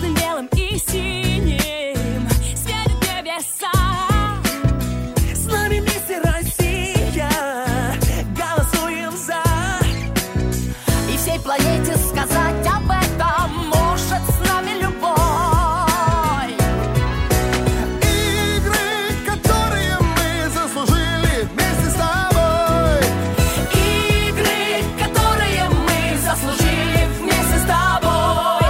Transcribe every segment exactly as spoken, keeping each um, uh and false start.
красным, белым и синим светят небеса. С нами вместе Россия, голосуем за. И всей планете сказать об этом может с нами любой. Игры, которые мы заслужили вместе с тобой. Игры, которые мы заслужили вместе с тобой.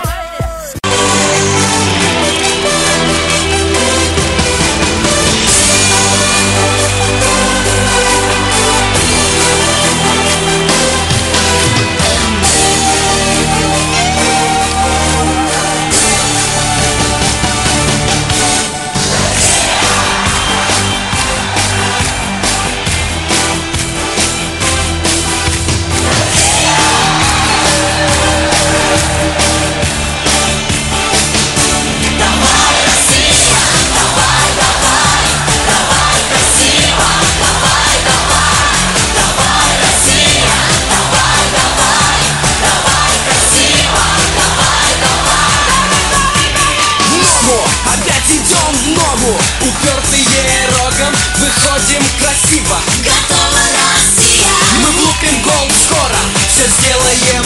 Опять идем в ногу, упертые рогом, выходим красиво. Готова Россия! Мы влупим гол скоро, все сделаем